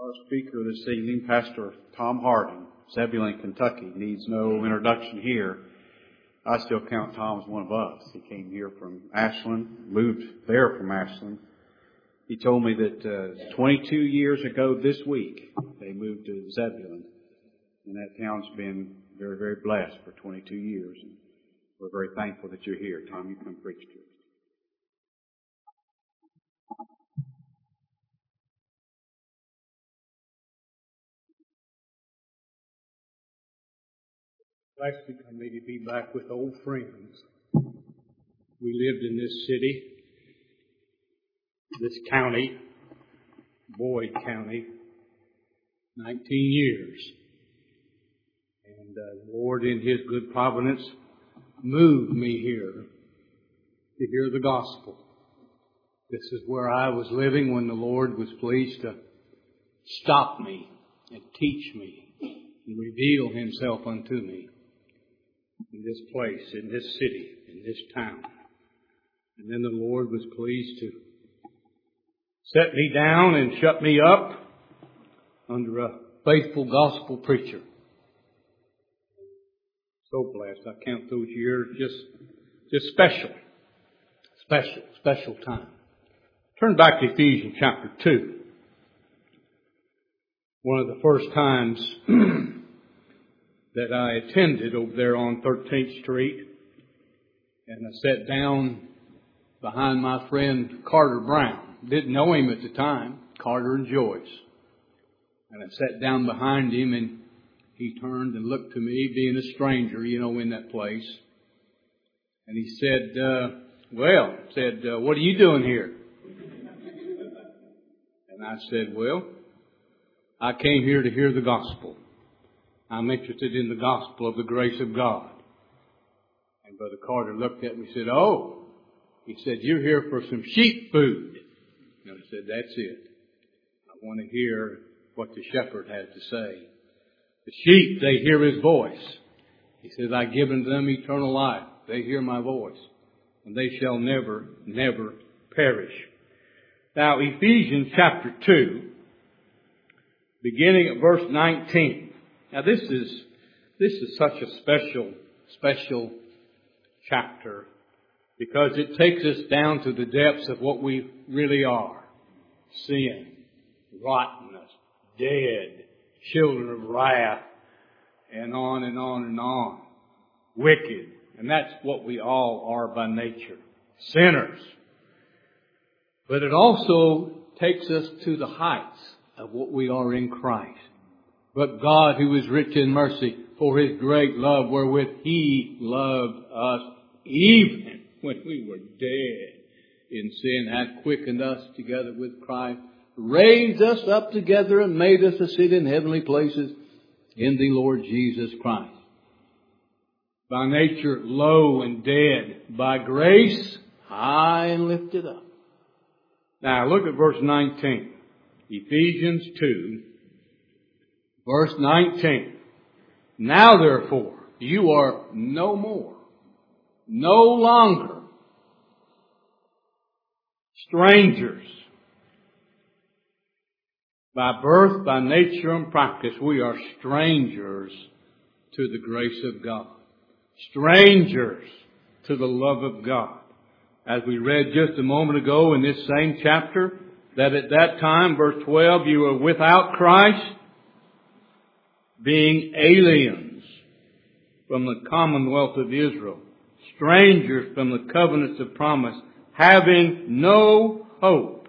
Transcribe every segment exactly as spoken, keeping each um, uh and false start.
Our speaker this evening, Pastor Tom Harding, Zebulon, Kentucky, needs no introduction here. I still count Tom as one of us. He came here from Ashland, moved there from Ashland. He told me that uh, twenty-two years ago this week, they moved to Zebulon. And that town's been very, very blessed for twenty-two years. And we're very thankful that you're here. Tom, you come preach to us. Blessed for me to be back with old friends. We lived in this city, this county, Boyd County, nineteen years. And uh, the Lord, in His good providence, moved me here to hear the gospel. This is where I was living when the Lord was pleased to stop me and teach me and reveal Himself unto me. In this place, in this city, in this town. And then the Lord was pleased to set me down and shut me up under a faithful gospel preacher. So blessed. I count those years just, just special. Special, special time. Turn back to Ephesians chapter two. One of the first times that I attended over there on thirteenth Street. And I sat down behind my friend Carter Brown. Didn't know him at the time, Carter and Joyce. And I sat down behind him and he turned and looked to me, being a stranger, you know, in that place. And he said, uh, well, said, uh, what are you doing here? And I said, well, I came here to hear the gospel. I'm interested in the gospel of the grace of God. And Brother Carter looked at me and said, oh, he said, you're here for some sheep food. And I said, that's it. I want to hear what the shepherd has to say. The sheep, they hear His voice. He says, I've given them eternal life. They hear my voice. And they shall never, never perish. Now, Ephesians chapter two, beginning at verse nineteen. Now this is, this is such a special, special chapter because it takes us down to the depths of what we really are. Sin, rottenness, dead, children of wrath, and on and on and on. Wicked. And that's what we all are by nature. Sinners. But it also takes us to the heights of what we are in Christ. But God, who is rich in mercy, for His great love wherewith He loved us, even when we were dead in sin, hath quickened us together with Christ, raised us up together and made us to sit in heavenly places in the Lord Jesus Christ. By nature low and dead, by grace high and lifted up. Now look at verse nineteen. Ephesians two. Verse nineteen. Now therefore, you are no more, no longer strangers. By birth, by nature and practice, we are strangers to the grace of God. Strangers to the love of God. As we read just a moment ago in this same chapter, that at that time, verse twelve, you were without Christ, being aliens from the commonwealth of Israel, strangers from the covenants of promise, having no hope,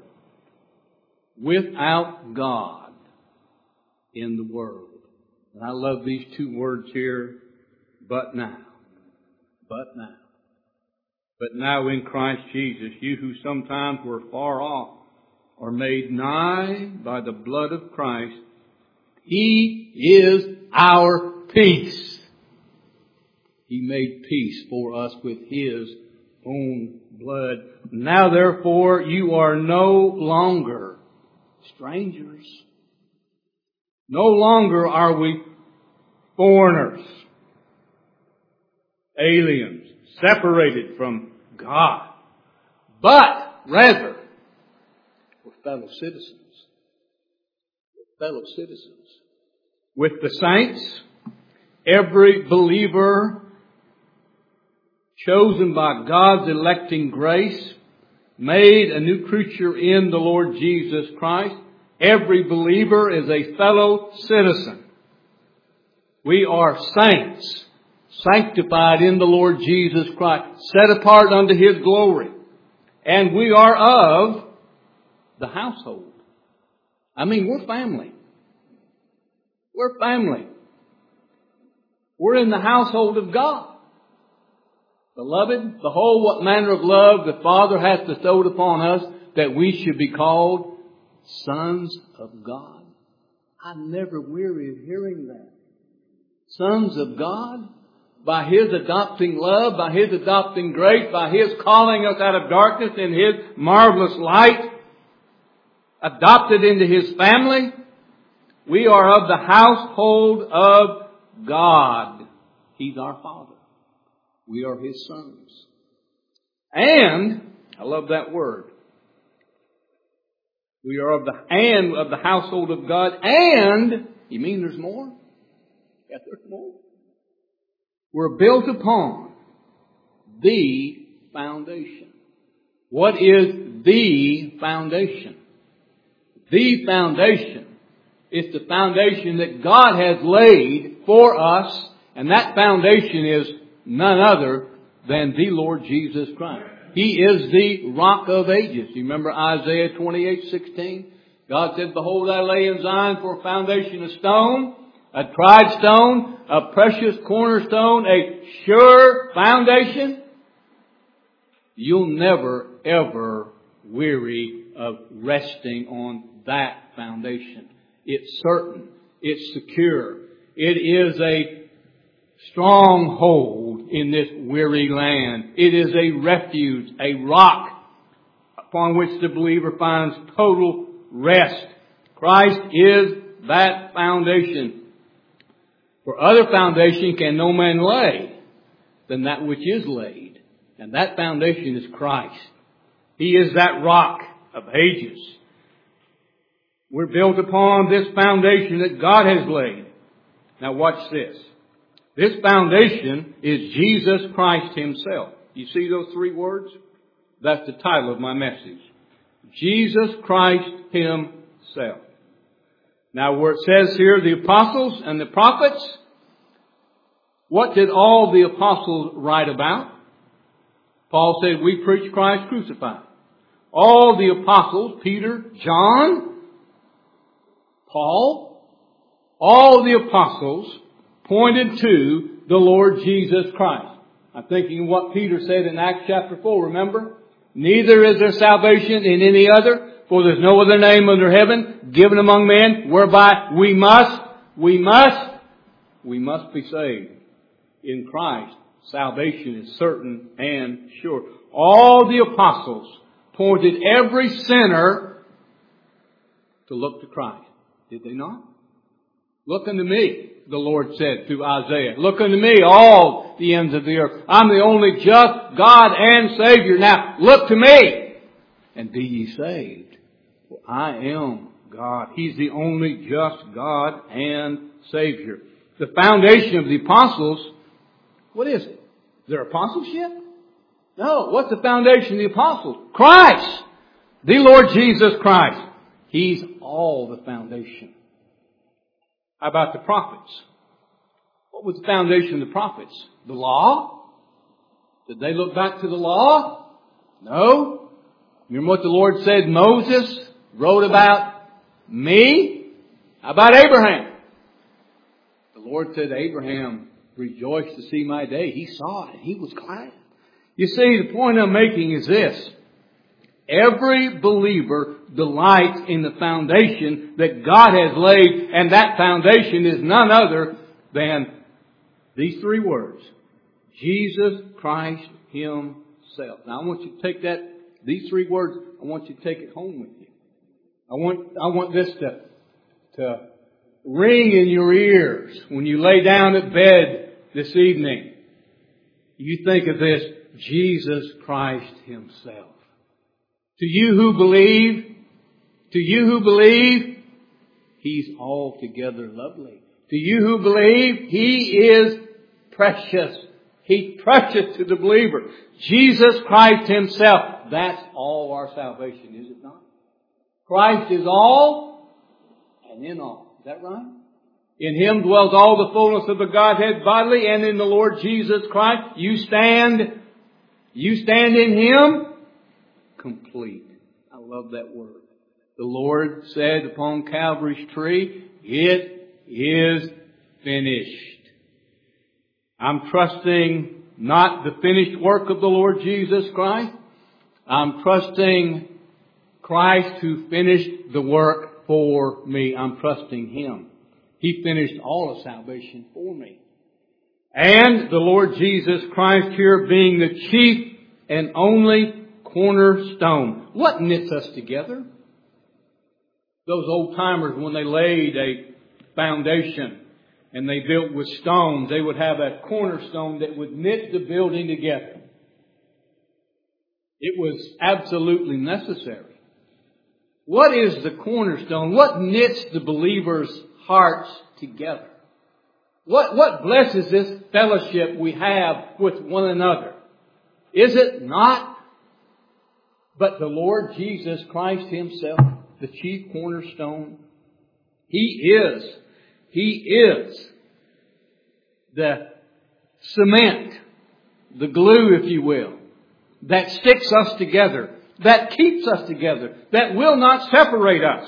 without God in the world. And I love these two words here, but now. But now. But now in Christ Jesus, you who sometimes were far off are made nigh by the blood of Christ. He is our peace. He made peace for us with His own blood. Now therefore you are no longer strangers. No longer are we foreigners, aliens, separated from God, but rather we're fellow citizens. fellow citizens with the saints, every believer chosen by God's electing grace, made a new creature in the Lord Jesus Christ. Every believer is a fellow citizen. We are saints, sanctified in the Lord Jesus Christ, set apart unto His glory. And we are of the household. I mean, we're family. We're family. We're in the household of God. Beloved, behold what manner of love the Father hath bestowed upon us, that we should be called sons of God. I never weary of hearing that. Sons of God, by His adopting love, by His adopting grace, by His calling us out of darkness in His marvelous light, adopted into His family, we are of the household of God. He's our Father. We are His sons. And, I love that word, we are of the, and of the household of God, and, you mean there's more? Yeah, there's more. We're built upon the foundation. What is the foundation? The foundation is the foundation that God has laid for us, and that foundation is none other than the Lord Jesus Christ. He is the rock of ages. You remember Isaiah twenty-eight sixteen? God said, behold, I lay in Zion for a foundation of stone, a tried stone, a precious cornerstone, a sure foundation. You'll never, ever weary of resting on that foundation. It's certain. It's secure. It is a stronghold in this weary land. It is a refuge, a rock upon which the believer finds total rest. Christ is that foundation. For other foundation can no man lay than that which is laid. And that foundation is Christ. He is that rock of ages. We're built upon this foundation that God has laid. Now watch this. This foundation is Jesus Christ Himself. You see those three words? That's the title of my message. Jesus Christ Himself. Now where it says here the apostles and the prophets, what did all the apostles write about? Paul said, we preach Christ crucified. All the apostles, Peter, John, Paul, all the apostles pointed to the Lord Jesus Christ. I'm thinking of what Peter said in Acts chapter four, remember? Neither is there salvation in any other, for there's no other name under heaven given among men whereby we must, we must, we must be saved. In Christ, salvation is certain and sure. All the apostles pointed every sinner to look to Christ. Did they not? Look unto me, the Lord said through Isaiah. Look unto me, all the ends of the earth. I'm the only just God and Savior. Now, look to me, and be ye saved. For I am God. He's the only just God and Savior. The foundation of the apostles, what is it? Their apostleship? No. What's the foundation of the apostles? Christ! The Lord Jesus Christ. He's all the foundation. How about the prophets? What was the foundation of the prophets? The law? Did they look back to the law? No. Remember what the Lord said Moses wrote about me? How about Abraham? The Lord said, Abraham rejoiced to see my day. He saw it. He was glad. You see, the point I'm making is this. Every believer delights in the foundation that God has laid, and that foundation is none other than these three words. Jesus Christ Himself. Now I want you to take that, these three words, I want you to take it home with you. I want, I want this to, to ring in your ears when you lay down at bed this evening. You think of this, Jesus Christ Himself. To you who believe, to you who believe, He's altogether lovely. To you who believe, He is precious. He's precious to the believer. Jesus Christ Himself. That's all our salvation, is it not? Christ is all and in all. Is that right? In Him dwells all the fullness of the Godhead bodily, and in the Lord Jesus Christ you stand, you stand in Him complete. I love that word. The Lord said upon Calvary's tree, it is finished. I'm trusting not the finished work of the Lord Jesus Christ. I'm trusting Christ who finished the work for me. I'm trusting Him. He finished all of salvation for me. And the Lord Jesus Christ here being the chief and only cornerstone. What knits us together? Those old timers, when they laid a foundation and they built with stones, they would have a cornerstone that would knit the building together. It was absolutely necessary. What is the cornerstone? What knits the believer's hearts together? What, what blesses this fellowship we have with one another? Is it not but the Lord Jesus Christ Himself, the chief cornerstone? He is, He is the cement, the glue, if you will, that sticks us together, that keeps us together, that will not separate us.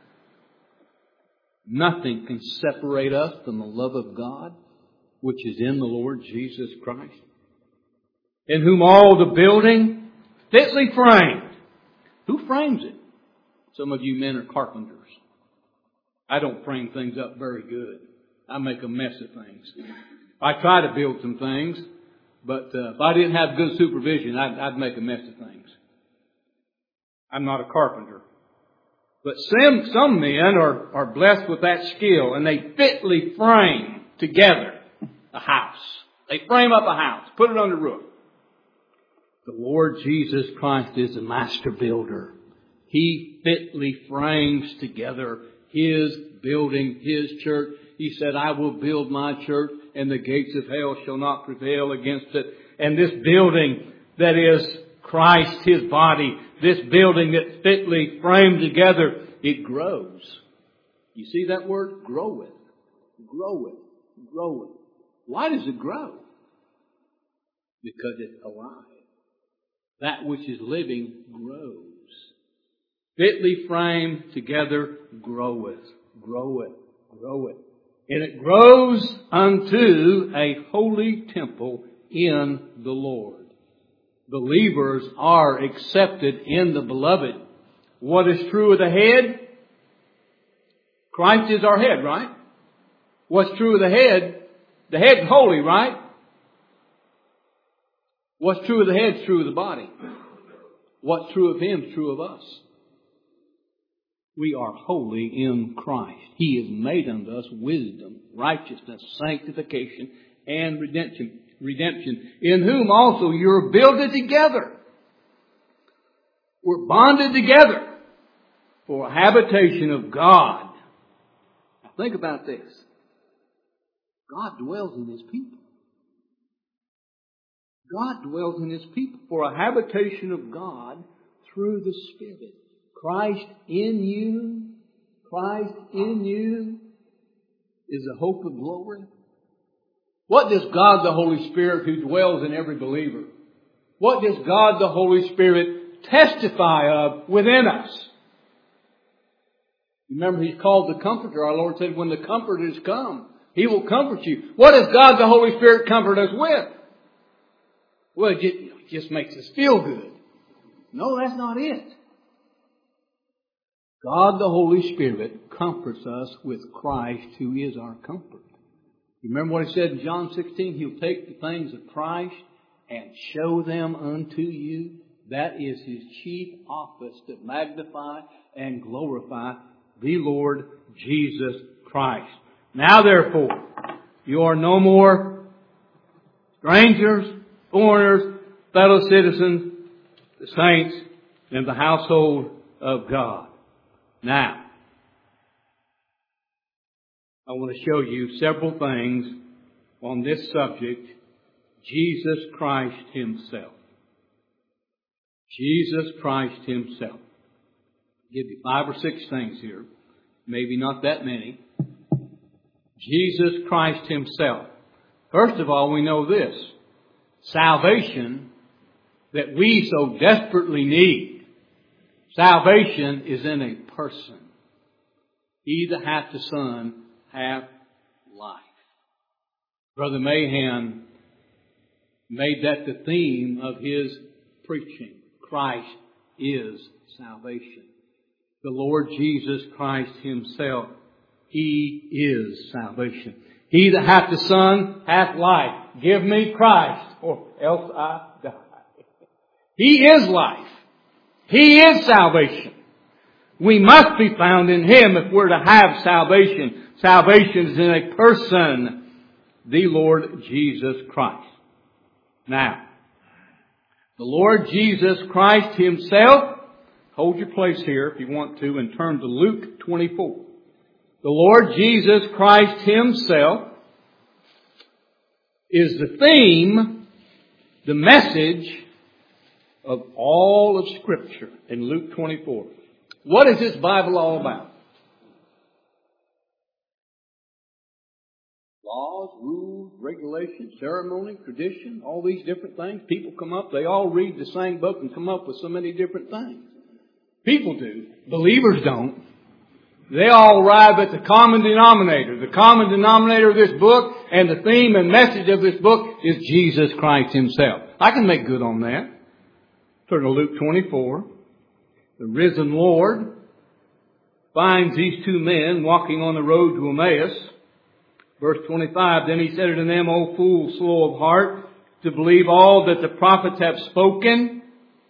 Nothing can separate us from the love of God, which is in the Lord Jesus Christ, in whom all the building fitly framed. Who frames it? Some of you men are carpenters. I don't frame things up very good. I make a mess of things. I try to build some things, but uh, if I didn't have good supervision, I'd, I'd make a mess of things. I'm not a carpenter. But some, some men are, are blessed with that skill, and they fitly frame together a house. They frame up a house, put it on the roof. The Lord Jesus Christ is the master builder. He fitly frames together His building, His church. He said, I will build my church, and the gates of hell shall not prevail against it. And this building that is Christ, His body, this building that's fitly framed together, it grows. You see that word? Groweth. Groweth. Groweth. Why does it grow? Because it's alive. That which is living grows. Fitly framed together groweth. Groweth. Groweth. And it grows unto a holy temple in the Lord. Believers are accepted in the beloved. What is true of the head? Christ is our head, right? What's true of the head? The head's holy, right? What's true of the head is true of the body. What's true of Him is true of us. We are holy in Christ. He has made unto us wisdom, righteousness, sanctification, and redemption. Redemption, in whom also you're builded together. We're bonded together for a habitation of God. Now think about this. God dwells in His people. God dwells in His people for a habitation of God through the Spirit. Christ in you, Christ in you is the hope of glory. What does God the Holy Spirit, who dwells in every believer, what does God the Holy Spirit testify of within us? Remember, He's called the Comforter. Our Lord said, when the Comforters come, He will comfort you. What does God the Holy Spirit comfort us with? Well, it just, it just makes us feel good. No, that's not it. God the Holy Spirit comforts us with Christ, who is our comfort. Remember what He said in John sixteen? He'll take the things of Christ and show them unto you. That is His chief office, to magnify and glorify the Lord Jesus Christ. Now therefore, you are no more strangers, foreigners, fellow citizens, the saints, in the household of God. Now, I want to show you several things on this subject, Jesus Christ Himself. Jesus Christ Himself. I'll give you five or six things here. Maybe not that many. Jesus Christ Himself. First of all, we know this. Salvation that we so desperately need. Salvation is in a person. He that hath the Son hath life. Brother Mahan made that the theme of his preaching. Christ is salvation. The Lord Jesus Christ Himself, He is salvation. He that hath the Son hath life. Give me Christ, or else I die. He is life. He is salvation. We must be found in Him if we're to have salvation. Salvation is in a person, the Lord Jesus Christ. Now, the Lord Jesus Christ Himself, hold your place here if you want to and turn to Luke twenty-four. The Lord Jesus Christ Himself is the theme, the message of all of Scripture in Luke twenty-four. What is this Bible all about? Laws, rules, regulations, ceremony, tradition, all these different things. People come up, they all read the same book and come up with so many different things. People do. Believers don't. They all arrive at the common denominator. The common denominator of this book and the theme and message of this book is Jesus Christ Himself. I can make good on that. Turn to Luke twenty-four. The risen Lord finds these two men walking on the road to Emmaus. Verse twenty-five, then He said unto them, O fools, slow of heart, to believe all that the prophets have spoken.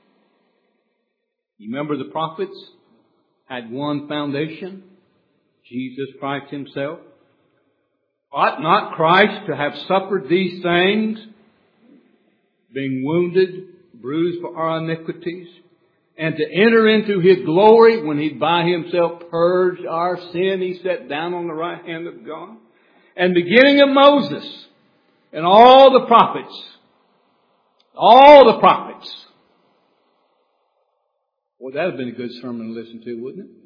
You remember the prophets had one foundation, Jesus Christ Himself. Ought not Christ to have suffered these things, being wounded, bruised for our iniquities, and to enter into His glory when He by Himself purged our sin? He sat down on the right hand of God. And beginning of Moses and all the prophets, all the prophets. Well, that would have been a good sermon to listen to, wouldn't it?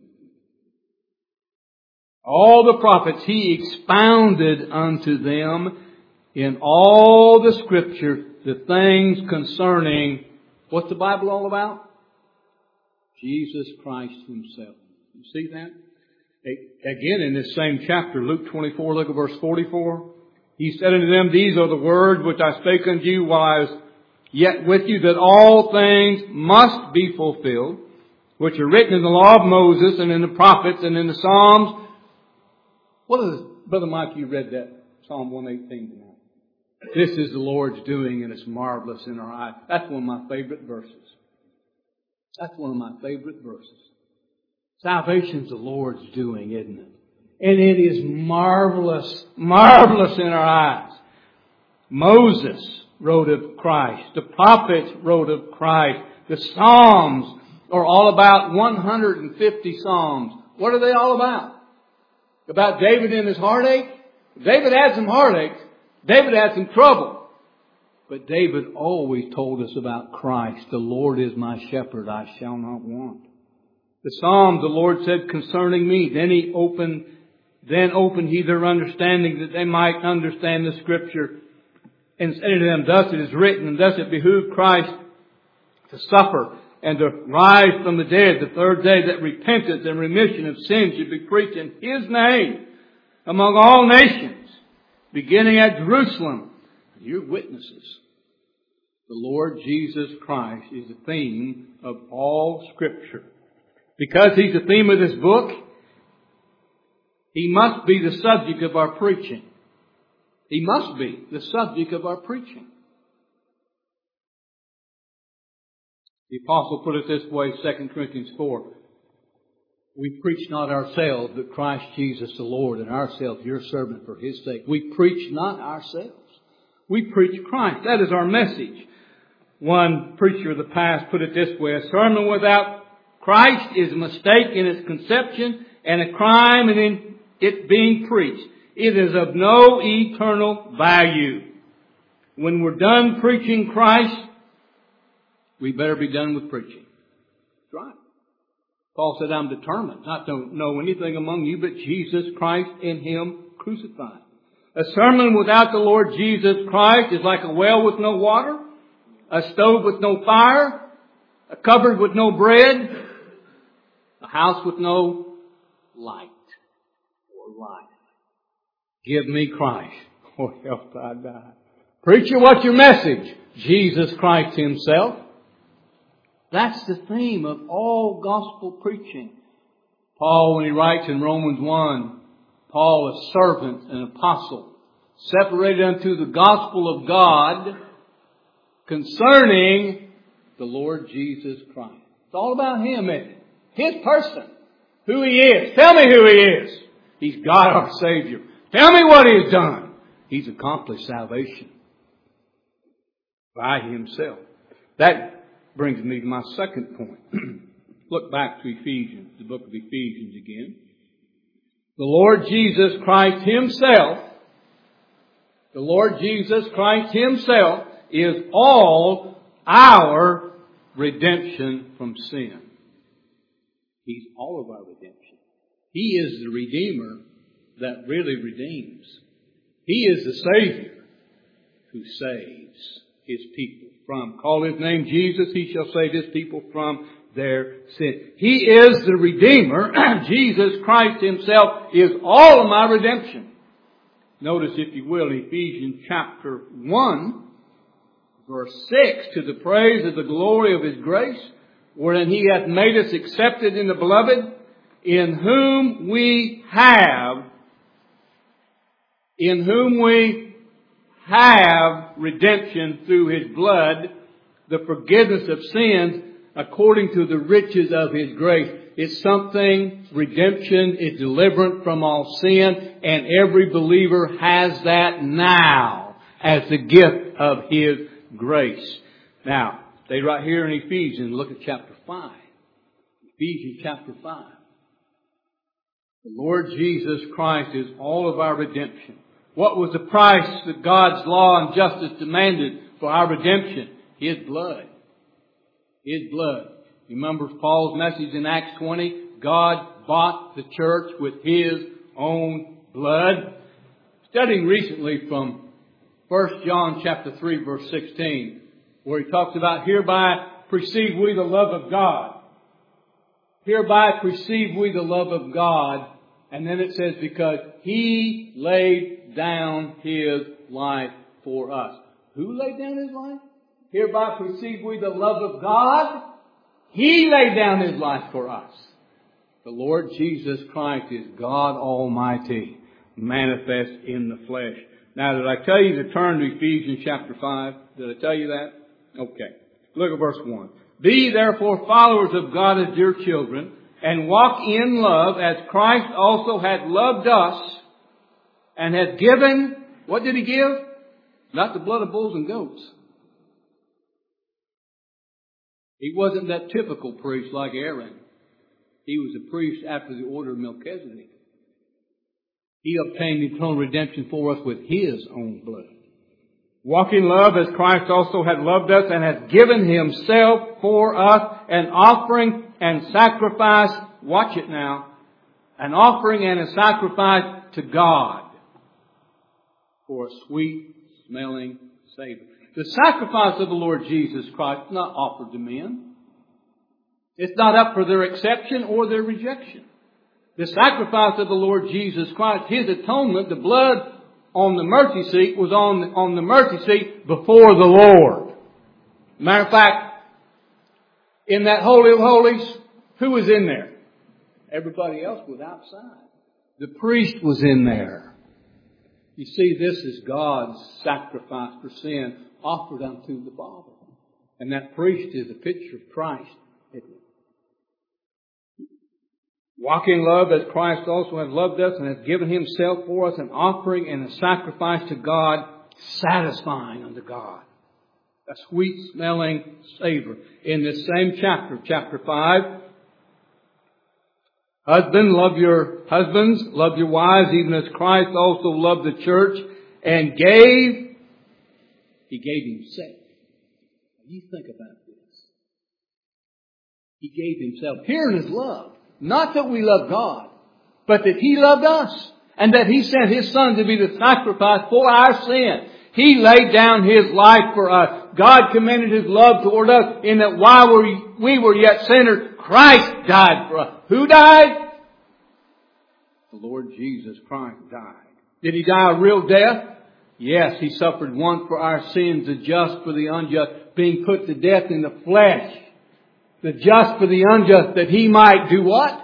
All the prophets He expounded unto them in all the Scripture the things concerning, what's the Bible all about? Jesus Christ Himself. You see that? Again, in this same chapter, Luke twenty-four, look at verse forty-four. He said unto them, these are the words which I spake unto you while I was yet with you, that all things must be fulfilled, which are written in the law of Moses and in the prophets and in the Psalms. What is, Brother Mike, you read that Psalm one eighteen tonight. This is the Lord's doing and it's marvelous in our eyes. That's one of my favorite verses. That's one of my favorite verses. Salvation's the Lord's doing, isn't it? And it is marvelous, marvelous in our eyes. Moses wrote of Christ. The prophets wrote of Christ. The Psalms are all about one hundred fifty Psalms. What are they all about? About David and his heartache? David had some heartaches. David had some trouble. But David always told us about Christ. The Lord is my shepherd, I shall not want. The Psalms, the Lord said concerning me, then He opened, then opened He their understanding that they might understand the Scripture. And said to them, thus it is written, and thus it behooved Christ to suffer and to rise from the dead the third day, that repentance and remission of sins should be preached in His name among all nations, beginning at Jerusalem. You're witnesses. The Lord Jesus Christ is the theme of all Scripture. Because He's the theme of this book, He must be the subject of our preaching. He must be the subject of our preaching. The Apostle put it this way, Second Corinthians four. We preach not ourselves, but Christ Jesus the Lord, and ourselves your servant for His sake. We preach not ourselves. We preach Christ. That is our message. One preacher of the past put it this way, a sermon without Christ is a mistake in its conception and a crime in it being preached. it is of no eternal value. When we're done preaching Christ, we better be done with preaching. That's right. Paul said, I'm determined not to know anything among you but Jesus Christ and Him crucified. A sermon without the Lord Jesus Christ is like a well with no water, a stove with no fire, a cupboard with no bread, a house with no light or life. Give me Christ, or else I die. Preacher, what's your message? Jesus Christ Himself. That's the theme of all gospel preaching. Paul, when he writes in Romans one, Paul, a servant, an apostle, separated unto the gospel of God concerning the Lord Jesus Christ. It's all about Him, isn't it? His person. Who He is. Tell me who He is. He's God our Savior. Tell me what He has done. He's accomplished salvation by Himself. That brings me to my second point. Look back to Ephesians, the book of Ephesians again. The Lord Jesus Christ Himself, the Lord Jesus Christ Himself is all our redemption from sin. He's all of our redemption. He is the Redeemer that really redeems. He is the Savior who saves His people from. Call His name Jesus, He shall save His people from their sin. He is the Redeemer. Jesus Christ Himself is all of my redemption. Notice, if you will, Ephesians chapter one, verse six, to the praise of the glory of His grace, wherein He hath made us accepted in the Beloved, in whom we have, in whom we have redemption through His blood, the forgiveness of sins, according to the riches of His grace. It's something, redemption is deliverance from all sin, and every believer has that now as the gift of His grace. Now, stay right here in Ephesians, look at chapter five. Ephesians chapter five. The Lord Jesus Christ is all of our redemption. What was the price that God's law and justice demanded for our redemption? His blood. His blood. Remember Paul's message in Acts twenty? God bought the church with His own blood. Studying recently from First John chapter three verse sixteen, where he talks about, hereby perceive we the love of God. Hereby perceive we the love of God. And then it says, because He laid down His life for us. Who laid down His life? Hereby perceive we the love of God. He laid down His life for us. The Lord Jesus Christ is God Almighty, manifest in the flesh. Now, did I tell you to turn to Ephesians chapter five? Did I tell you that? Okay. Look at verse one. Be therefore followers of God as dear children, and walk in love as Christ also hath loved us, and hath given, what did He give? Not the blood of bulls and goats. He wasn't that typical priest like Aaron. He was a priest after the order of Melchizedek. He obtained eternal redemption for us with His own blood. Walk in love as Christ also hath loved us and hath given Himself for us, an offering and sacrifice, watch it now, an offering and a sacrifice to God for a sweet smelling savor. The sacrifice of the Lord Jesus Christ is not offered to men. It's not up for their acceptance or their rejection. The sacrifice of the Lord Jesus Christ, His atonement, the blood on the mercy seat was on, on the mercy seat before the Lord. Matter of fact, in that Holy of Holies, who was in there? Everybody else was outside. The priest was in there. You see, this is God's sacrifice for sin offered unto the Father. And that priest is a picture of Christ, isn't it? Walk in love as Christ also hath loved us and hath given Himself for us, an offering and a sacrifice to God, satisfying unto God. A sweet smelling savor. In this same chapter, chapter five, Husband, love your husbands, love your wives, even as Christ also loved the church and gave, He gave Himself. You think about this. He gave Himself. Here in His love. Not that we love God, but that He loved us. And that He sent His Son to be the sacrifice for our sin. He laid down His life for us. God commended His love toward us in that while we were yet sinners, Christ died for us. Who died? The Lord Jesus Christ died. Did He die a real death? Yes, He suffered one for our sins, the just for the unjust, being put to death in the flesh. The just for the unjust, that He might do what?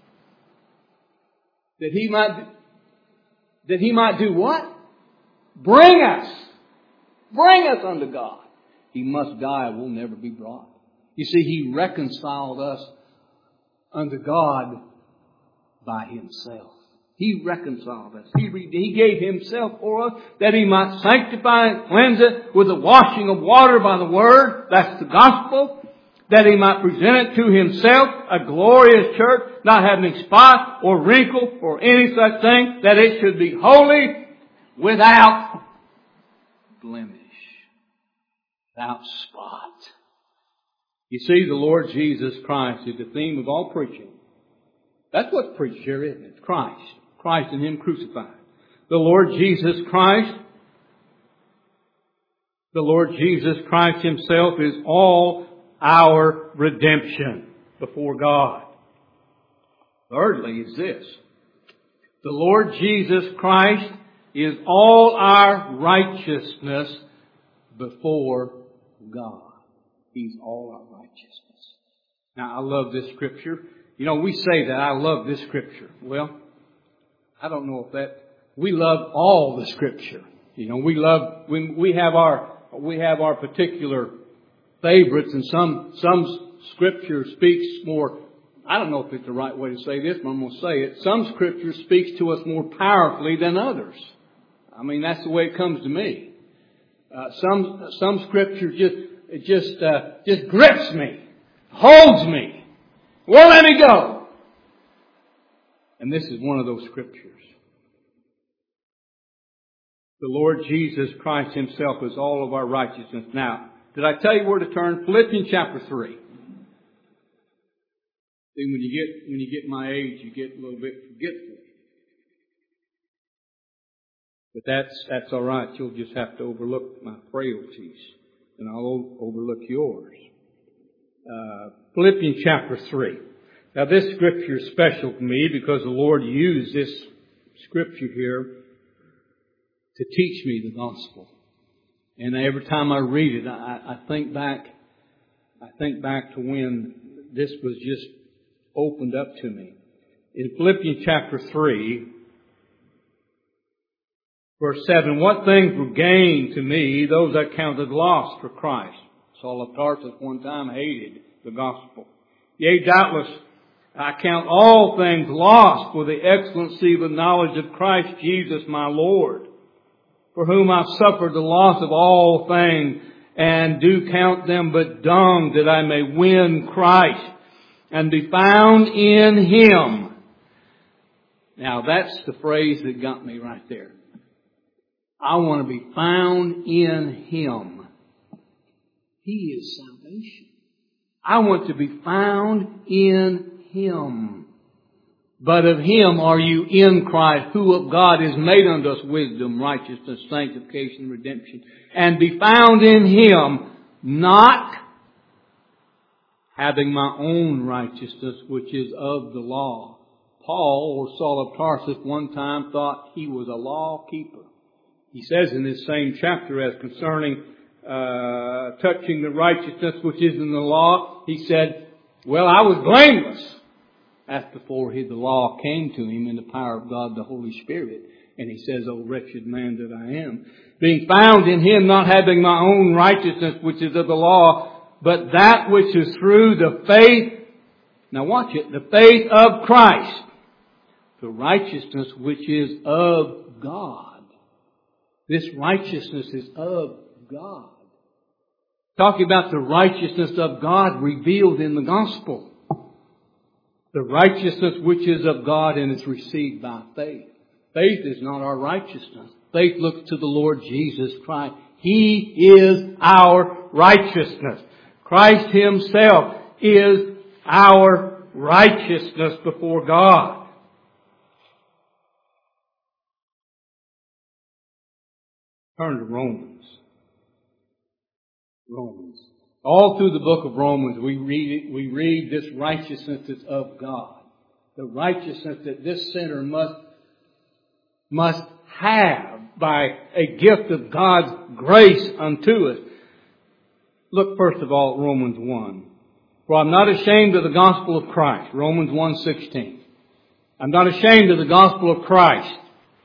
That He might, that He might do what? Bring us. Bring us unto God. He must die or we'll never be brought. You see, He reconciled us unto God by Himself. He reconciled us. He, he gave Himself for us that He might sanctify and cleanse it with the washing of water by the Word. That's the gospel. That He might present it to Himself, a glorious church, not having spot or wrinkle or any such thing, that it should be holy, without blemish, without spot. You see, the Lord Jesus Christ is the theme of all preaching. That's what's preached here, isn't it? Christ. Christ and Him crucified. The Lord Jesus Christ, the Lord Jesus Christ Himself is all our redemption before God. Thirdly is this. The Lord Jesus Christ is all our righteousness before God. He's all our righteousness. Now, I love this scripture. You know, we say that I love this scripture. Well, I don't know if that, we love all the scripture. You know, we love, we, we have our, we have our particular favorites, and some, some scripture speaks more, I don't know if it's the right way to say this, but I'm going to say it. Some scripture speaks to us more powerfully than others. I mean, that's the way it comes to me. Uh, some, some scripture just, it just, uh, just grips me, holds me, won't let me go. And this is one of those scriptures. The Lord Jesus Christ Himself is all of our righteousness. Now, did I tell you where to turn? Philippians chapter three. See, when you get, when you get my age, you get a little bit forgetful. But that's, that's all right. You'll just have to overlook my frailties, and I'll overlook yours. Uh, Philippians chapter three. Now this scripture is special to me because the Lord used this scripture here to teach me the gospel. And every time I read it, I, I think back, I think back to when this was just opened up to me. In Philippians chapter three, verse seven, what things were gained to me, those I counted lost for Christ. Saul of Tarsus one time hated the gospel. Yea, doubtless, I count all things lost for the excellency of the knowledge of Christ Jesus my Lord, for whom I've suffered the loss of all things, and do count them but dung, that I may win Christ, and be found in Him. Now that's the phrase that got me right there. I want to be found in Him. He is salvation. I want to be found in Him. But of Him are you in Christ, who of God is made unto us wisdom, righteousness, sanctification, redemption. And be found in Him, not having my own righteousness, which is of the law. Paul, or Saul of Tarsus, one time thought he was a law keeper. He says in this same chapter, as concerning uh, touching the righteousness which is in the law, he said, well, I was blameless. That's before he, the law came to him in the power of God, the Holy Spirit. And he says, oh, wretched man that I am. Being found in Him, not having my own righteousness, which is of the law, but that which is through the faith, now watch it, the faith of Christ, the righteousness which is of God. This righteousness is of God. Talking about the righteousness of God revealed in the gospel. The righteousness which is of God and is received by faith. Faith is not our righteousness. Faith looks to the Lord Jesus Christ. He is our righteousness. Christ Himself is our righteousness before God. Turn to Romans. Romans. All through the book of Romans, we read it, we read this righteousness that's of God. The righteousness that this sinner must, must have by a gift of God's grace unto us. Look first of all at Romans one. For I'm not ashamed of the gospel of Christ. Romans one sixteen. I'm not ashamed of the gospel of Christ.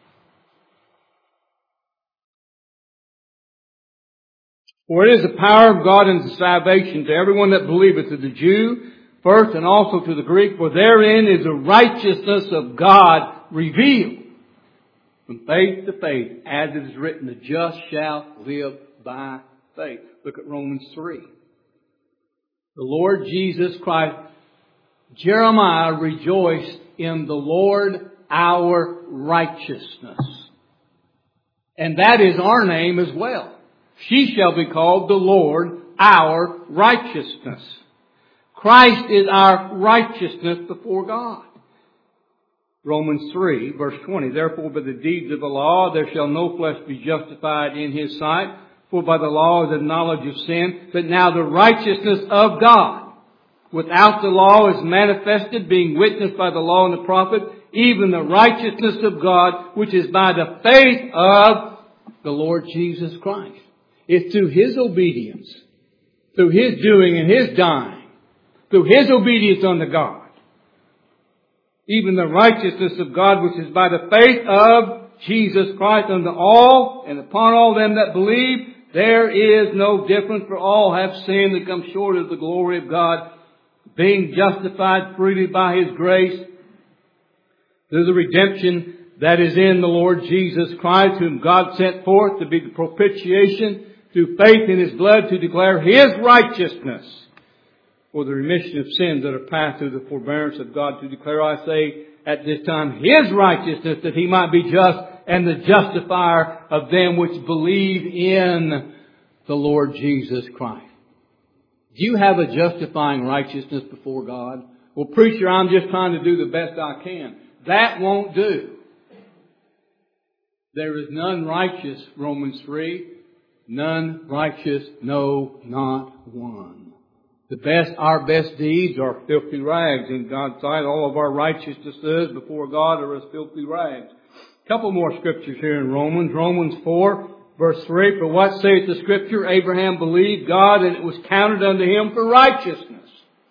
For it is the power of God unto salvation to everyone that believeth, to the Jew first and also to the Greek. For therein is the righteousness of God revealed from faith to faith, as it is written, the just shall live by faith. Look at Romans three. The Lord Jesus Christ, Jeremiah rejoiced in the Lord our righteousness. And that is our name as well. She shall be called the Lord our righteousness. Christ is our righteousness before God. Romans three, verse twenty. Therefore by the deeds of the law there shall no flesh be justified in His sight. For by the law is the knowledge of sin. But now the righteousness of God without the law is manifested, being witnessed by the law and the prophet, even the righteousness of God, which is by the faith of the Lord Jesus Christ. It's through His obedience, through His doing and His dying, through His obedience unto God, even the righteousness of God, which is by the faith of Jesus Christ unto all and upon all them that believe. There is no difference, for all have sinned and come short of the glory of God, being justified freely by His grace through the redemption that is in the Lord Jesus Christ, whom God sent forth to be the propitiation through faith in His blood, to declare His righteousness for the remission of sins that are passed through the forbearance of God, to declare, I say, at this time, His righteousness, that He might be just and the justifier of them which believe in the Lord Jesus Christ. Do you have a justifying righteousness before God? Well, preacher, I'm just trying to do the best I can. That won't do. There is none righteous, Romans three. None righteous, no, not one. The best, our best deeds are filthy rags in God's sight. All of our righteousnesses before God are as filthy rags. A couple more scriptures here in Romans. Romans four, verse three. For what saith the Scripture? Abraham believed God, and it was counted unto him for righteousness.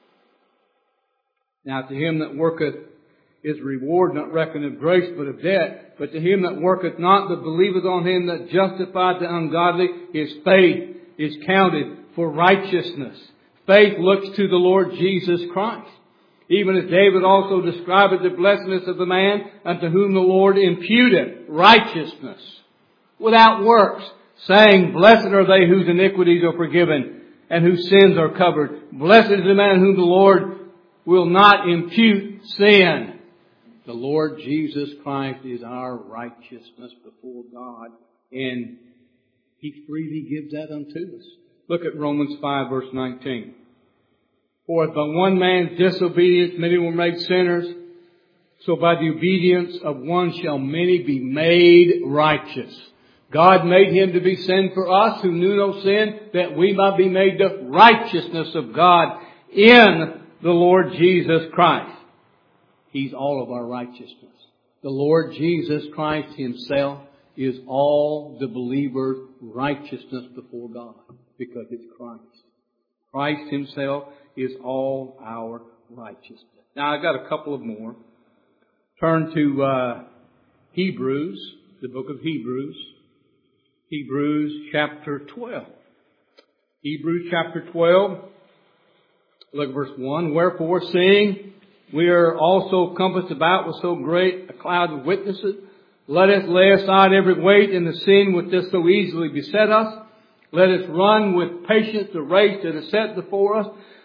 Now to him that worketh is reward not reckoned of grace, but of debt. But to him that worketh not, but believeth on Him that justifieth the ungodly, his faith is counted for righteousness. Faith looks to the Lord Jesus Christ. Even as David also describeth the blessedness of the man unto whom the Lord imputeth righteousness without works, saying, Blessed are they whose iniquities are forgiven and whose sins are covered. Blessed is the man whom the Lord will not impute sin. The Lord Jesus Christ is our righteousness before God, and He freely gives that unto us. Look at Romans five, verse nineteen. For as by one man's disobedience many were made sinners, so by the obedience of one shall many be made righteous. God made Him to be sin for us who knew no sin, that we might be made the righteousness of God in the Lord Jesus Christ. He's all of our righteousness. The Lord Jesus Christ Himself is all the believer's righteousness before God, because it's Christ. Christ Himself is all our righteousness. Now I've got a couple of more. Turn to uh, Hebrews, the book of Hebrews. Hebrews chapter twelve. Hebrews chapter twelve. Look at verse one. Wherefore, seeing we are also compassed about with so great a cloud of witnesses, let us lay aside every weight and the sin which does so easily beset us. Let us run with patience the race that is set before us,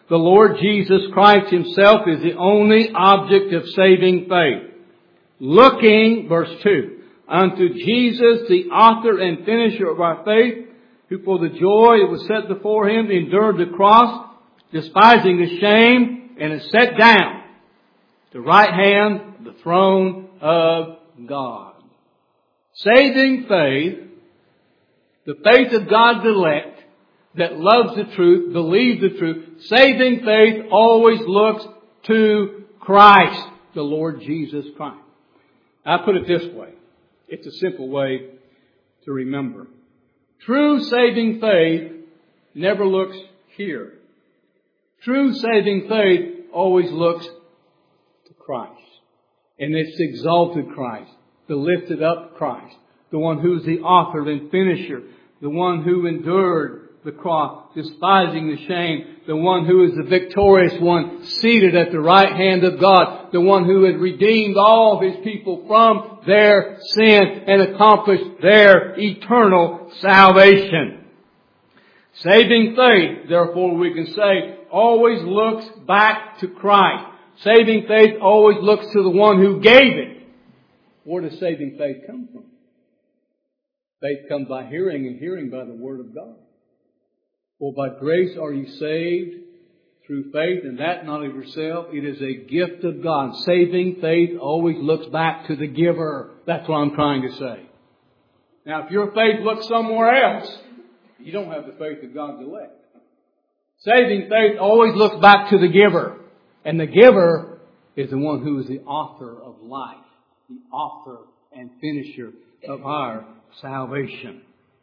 The Lord Jesus Christ Himself is the only object of saving faith. Looking, verse two, unto Jesus, the author and finisher of our faith, who for the joy that was set before Him endured the cross, despising the shame, and is set down at the right hand of the throne of God. Saving faith, the faith of God's elect that loves the truth, believes the truth, saving faith always looks to Christ, the Lord Jesus Christ. I put it this way. It's a simple way to remember. True saving faith never looks here. True saving faith always looks to Christ. And it's exalted Christ, the lifted up Christ, the one who's the author and finisher, the one who endured the cross, despising the shame, the one who is the victorious one, seated at the right hand of God, the one who had redeemed all His people from their sin and accomplished their eternal salvation. Saving faith, therefore we can say, always looks back to Christ. Saving faith always looks to the one who gave it. Where does saving faith come from? Faith comes by hearing, and hearing by the Word of God. For by grace are you saved through faith, and that not of yourself. It is a gift of God. Saving faith always looks back to the giver. That's what I'm trying to say. Now, if your faith looks somewhere else, you don't have the faith of God's elect. Saving faith always looks back to the giver. And the giver is the one who is the author of life, the author and finisher of our salvation.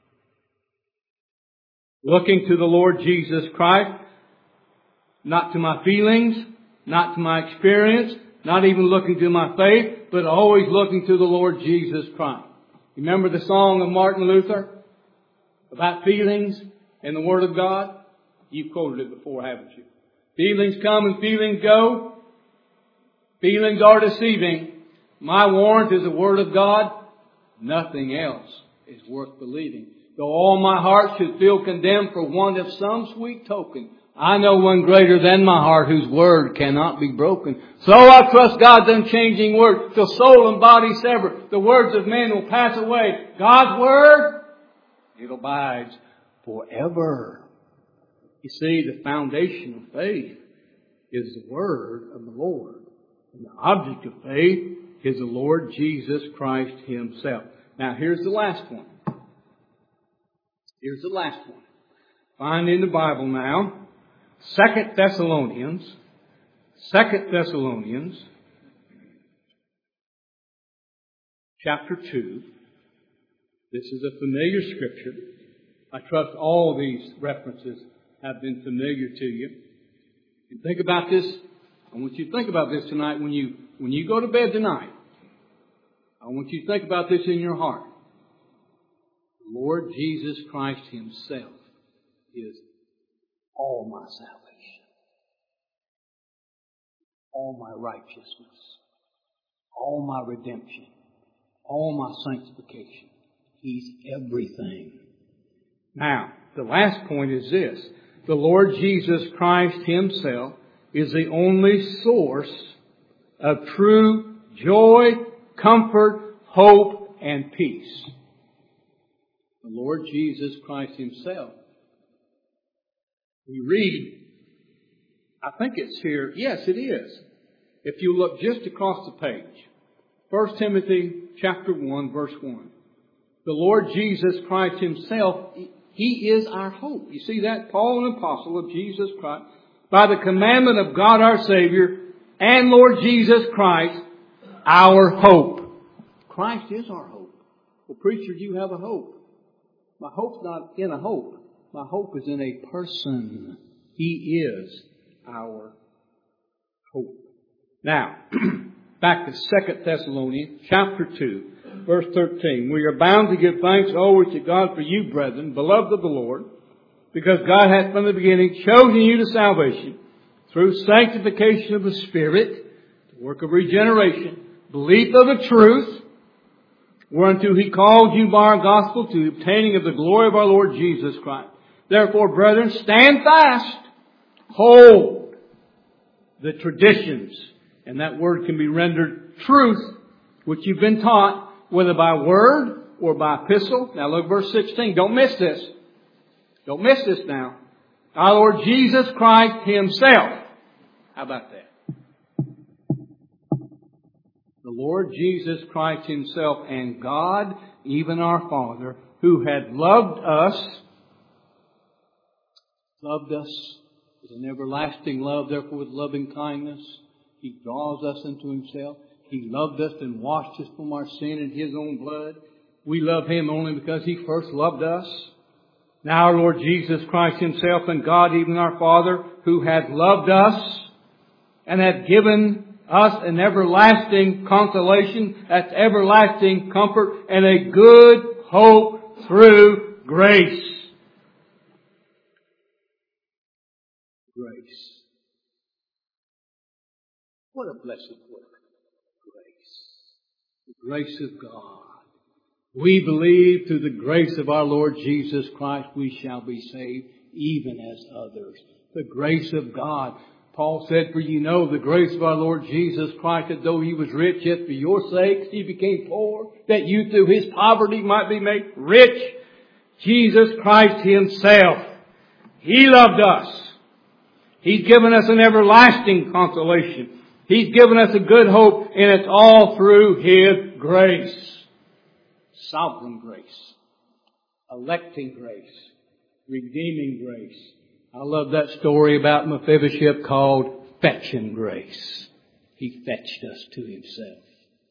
Looking to the Lord Jesus Christ, not to my feelings, not to my experience, not even looking to my faith, but always looking to the Lord Jesus Christ. Remember the song of Martin Luther about feelings and the Word of God? You've quoted it before, haven't you? Feelings come and feelings go. Feelings are deceiving. My warrant is the Word of God. Nothing else is worth believing. Though all my heart should feel condemned for want of some sweet token, I know one greater than my heart whose word cannot be broken. So I trust God's unchanging word till soul and body sever. The words of men will pass away. God's word, it abides forever. You see, the foundation of faith is the word of the Lord. And the object of faith is the Lord Jesus Christ Himself. Now here's the last one. Here's the last one. Find in the Bible now, Second Thessalonians, Second Thessalonians, chapter two. This is a familiar scripture. I trust all these references have been familiar to you. And think about this. I want you to think about this tonight when you, when you go to bed tonight. I want you to think about this in your heart. The Lord Jesus Christ Himself is all my salvation, all my righteousness, all my redemption, all my sanctification. He's everything. Now, the last point is this. The Lord Jesus Christ Himself is the only source of true joy, comfort, hope, and peace. The Lord Jesus Christ Himself. We read, I think it's here. Yes, it is. If you look just across the page. First Timothy chapter one, verse one. The Lord Jesus Christ Himself, He is our hope. You see that? Paul, an apostle of Jesus Christ, by the commandment of God our Savior and Lord Jesus Christ, our hope. Christ is our hope. Well, preacher, do you have a hope? My hope's not in a hope. My hope is in a person. He is our hope. Now, back to Second Thessalonians chapter two, verse thirteen. We are bound to give thanks always to God for you, brethren, beloved of the Lord, because God hath from the beginning chosen you to salvation through sanctification of the Spirit, the work of regeneration, belief of the truth, whereunto He called you by our gospel to the obtaining of the glory of our Lord Jesus Christ. Therefore, brethren, stand fast, hold the traditions, and that word can be rendered truth, which you've been taught, whether by word or by epistle. Now look verse sixteen. Don't miss this. Don't miss this now. Our Lord Jesus Christ Himself. How about that? The Lord Jesus Christ Himself and God, even our Father, who had loved us, loved us with an everlasting love, therefore with loving kindness, He draws us into Himself. He loved us and washed us from our sin in His own blood. We love Him only because He first loved us. Now our Lord Jesus Christ Himself and God, even our Father, who hath loved us and hath given us an everlasting consolation, that's everlasting comfort, and a good hope through grace. Grace. What a blessed word. Grace. The grace of God. We believe through the grace of our Lord Jesus Christ we shall be saved, even as others. The grace of God. Paul said, for you know the grace of our Lord Jesus Christ, that though He was rich, yet for your sakes He became poor, that you through His poverty might be made rich. Jesus Christ Himself. He loved us. He's given us an everlasting consolation. He's given us a good hope, and it's all through His grace. Sovereign grace. Electing grace. Redeeming grace. I love that story about Mephibosheth called fetching grace. He fetched us to Himself.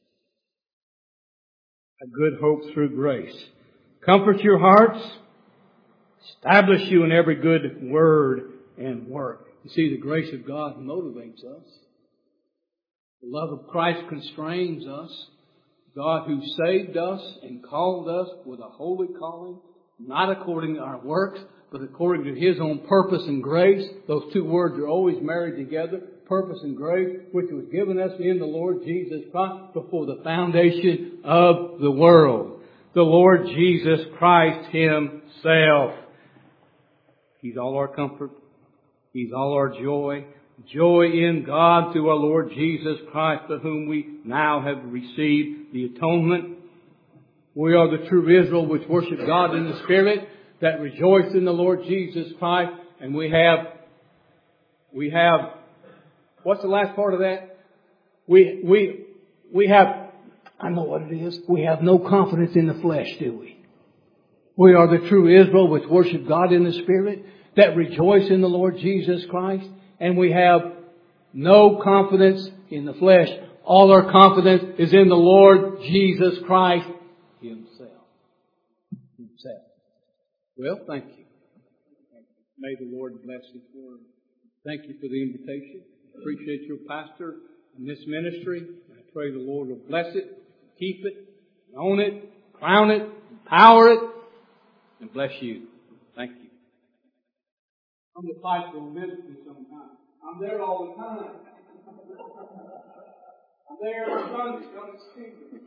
A good hope through grace. Comfort your hearts. Establish you in every good word and work. You see, the grace of God motivates us. The love of Christ constrains us. God who saved us and called us with a holy calling, not according to our works, but according to His own purpose and grace. Those two words are always married together. Purpose and grace, which was given us in the Lord Jesus Christ before the foundation of the world. The Lord Jesus Christ Himself. He's all our comfort. He's all our joy. Joy in God through our Lord Jesus Christ, to whom we now have received the atonement. We are the true Israel which worship God in the Spirit, that rejoice in the Lord Jesus Christ. And we have, we have, what's the last part of that? We, we, we have, I know what it is. We have no confidence in the flesh, do we? We are the true Israel which worship God in the Spirit, that rejoice in the Lord Jesus Christ. And we have no confidence in the flesh. All our confidence is in the Lord Jesus Christ Himself. Himself. Well, thank you. May the Lord bless His word. Thank you for the invitation. Appreciate your pastor in this ministry. I pray the Lord will bless it, keep it, own it, crown it, empower it, and bless you. Thank you. I'm the faithful ministry sometimes. I'm there all the time. I'm there every Sunday. Don't excuse me.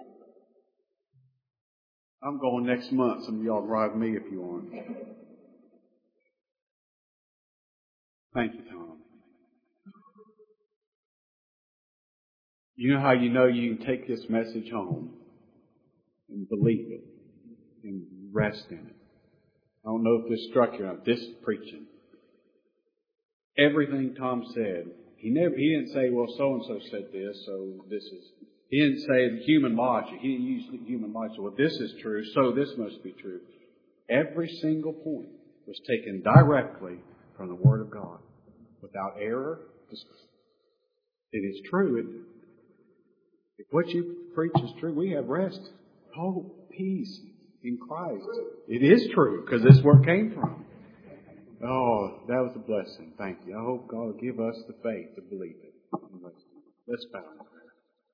I'm going next month. Some of y'all drive me if you want. Thank you, Tom. You know how you know you can take this message home and believe it and rest in it. I don't know if this struck you or not. This preaching. Everything Tom said, he never, he didn't say, well, so-and-so said this, so this is, he didn't say human logic. He didn't use human logic. Well, this is true, so this must be true. Every single point was taken directly from the Word of God, without error. It is true. It, if what you preach is true, we have rest, hope, peace in Christ. It is true, because this is where it came from. Oh, that was a blessing. Thank you. I hope God will give us the faith to believe it. Let's bow in prayer.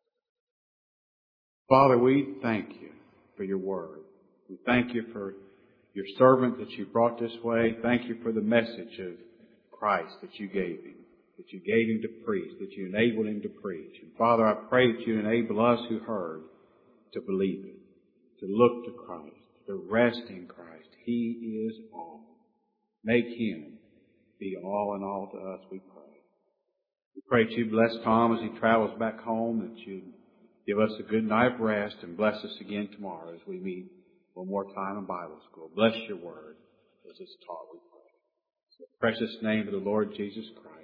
Father, we thank you for your word. We thank you for your servant that you brought this way. Thank you for the message of Christ that you gave him, that you gave him to preach, that you enabled him to preach. And Father, I pray that you enable us who heard to believe it, to look to Christ, to rest in Christ. He is all. Make him be all in all to us, we pray. We pray that you bless Tom as he travels back home, that you give us a good night of rest and bless us again tomorrow as we meet one more time in Bible school. Bless your word as it's taught, we pray. In the precious name of the Lord Jesus Christ.